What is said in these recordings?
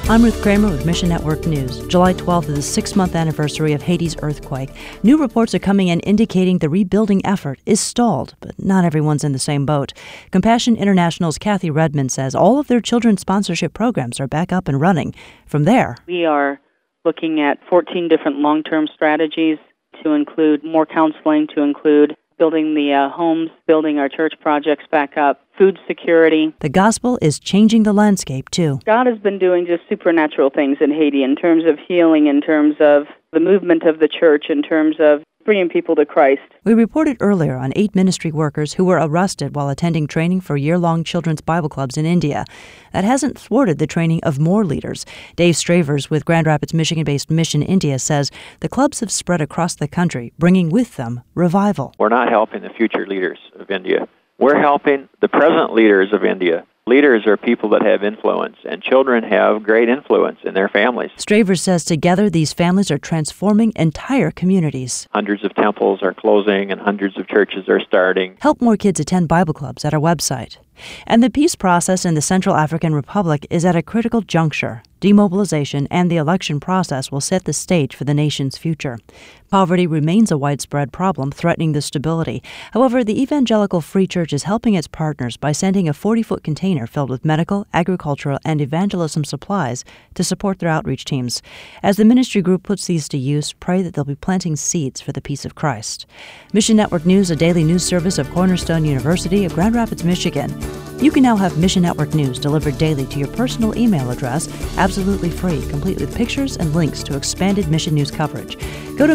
I'm Ruth Kramer with Mission Network News. July 12th is the 6-month anniversary of Haiti's earthquake. New reports are coming in indicating the rebuilding effort is stalled, but not everyone's in the same boat. Compassion International's Kathy Redmond says all of their children's sponsorship programs are back up and running. From there, we are looking at 14 different long-term strategies to include more counseling, to include building the homes, building our church projects back up, food security. The gospel is changing the landscape, too. God has been doing just supernatural things in Haiti in terms of healing, in terms of the movement of the church, in terms of bringing people to Christ. We reported earlier on 8 ministry workers who were arrested while attending training for year-long children's Bible clubs in India. That hasn't thwarted the training of more leaders. Dave Stravers with Grand Rapids, Michigan-based Mission India says the clubs have spread across the country, bringing with them revival. We're not helping the future leaders of India. We're helping the present leaders of India. Leaders are people that have influence, and children have great influence in their families. Stravers says together these families are transforming entire communities. Hundreds of temples are closing and hundreds of churches are starting. Help more kids attend Bible clubs at our website. And the peace process in the Central African Republic is at a critical juncture. Demobilization and the election process will set the stage for the nation's future. Poverty remains a widespread problem, threatening the stability. However, the Evangelical Free Church is helping its partners by sending a 40-foot container filled with medical, agricultural, and evangelism supplies to support their outreach teams. As the ministry group puts these to use, pray that they'll be planting seeds for the peace of Christ. Mission Network News, a daily news service of Cornerstone University of Grand Rapids, Michigan. You can now have Mission Network News delivered daily to your personal email address, absolutely free, complete with pictures and links to expanded mission news coverage. Go to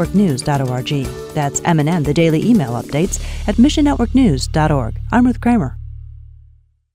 missionnetworknews.org. That's M&N, the daily email updates, at missionnetworknews.org. I'm Ruth Kramer.